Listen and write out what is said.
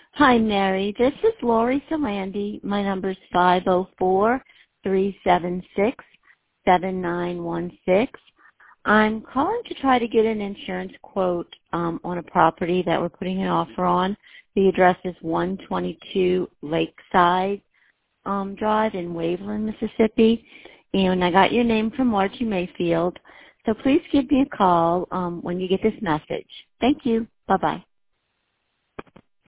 Hi, Mary. This is Lori Solandi. My number is 504-376-7916. I'm calling to try to get an insurance quote on a property that we're putting an offer on. The address is 122 Lakeside Drive in Waveland, Mississippi. And I got your name from Margie Mayfield. So please give me a call when you get this message. Thank you. Bye-bye.